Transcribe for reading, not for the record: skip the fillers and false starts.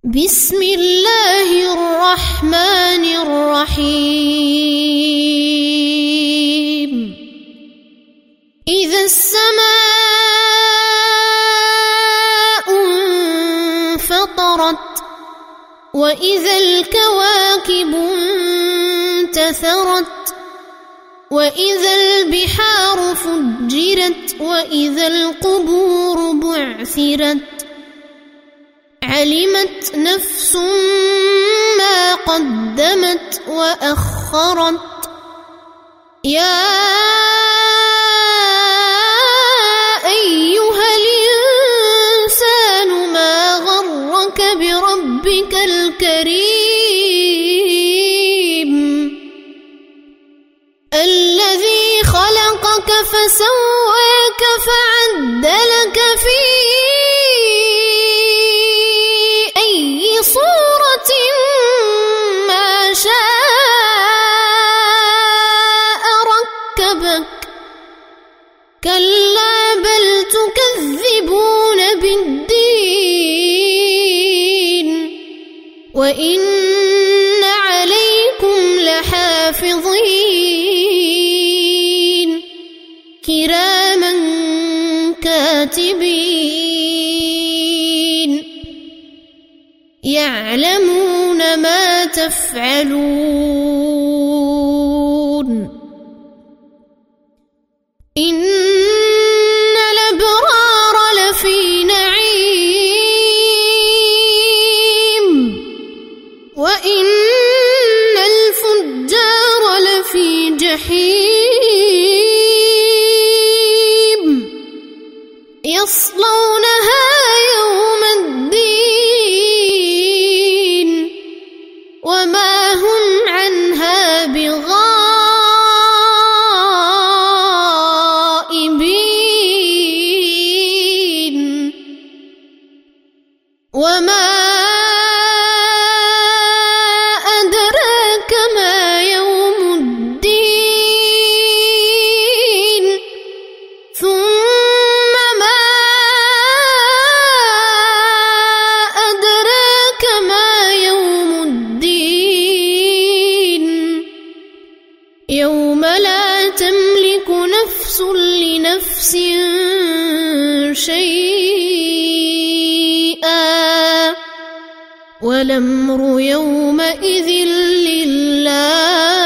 بسم الله الرحمن الرحيم إذا السماء انفطرت وإذا الكواكب انتثرت وإذا البحار فجرت وإذا القبور بعثرت علمت نفس ما قدمت وأخرت يا أيها الإنسان ما غرك بربك الكريم الذي خلقك فسواك فعدلك في صورة ما شاء ركبك كلا بل تكذبون بالدين وإن عليكم لحافظين كراما كاتبين يعلمون ما تفعلون إن الأبرار لفي نعيم وإن الفجار لفي جحيم يصلونها يوم الدين وما هم عنها بغائبين وما أدراك ما يوم الدين ثم ما أدراك ما يوم الدين يوم لا تملك نفس لنفس شيئا والأمر يومئذ لله